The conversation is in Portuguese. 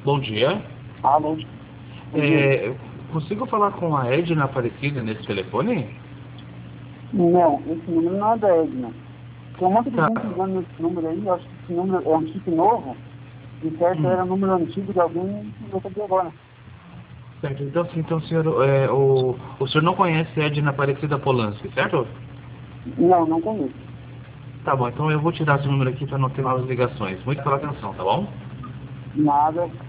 Bom dia. Alô, bom dia. É, consigo falar com a Edna Aparecida nesse telefone? Não, esse número não é da Edna. Tem um monte de Tá, gente ligando nesse número aí, eu acho que esse número é um chip novo, e certo hum, era um número antigo de alguém que eu sabia agora. certo. Então, sim, então, senhor, o senhor não conhece a Edna Aparecida Polanski, certo? Não, não conheço. Tá bom, então eu vou tirar esse número aqui para não ter novas ligações. Muito pela atenção, tá bom? Nada.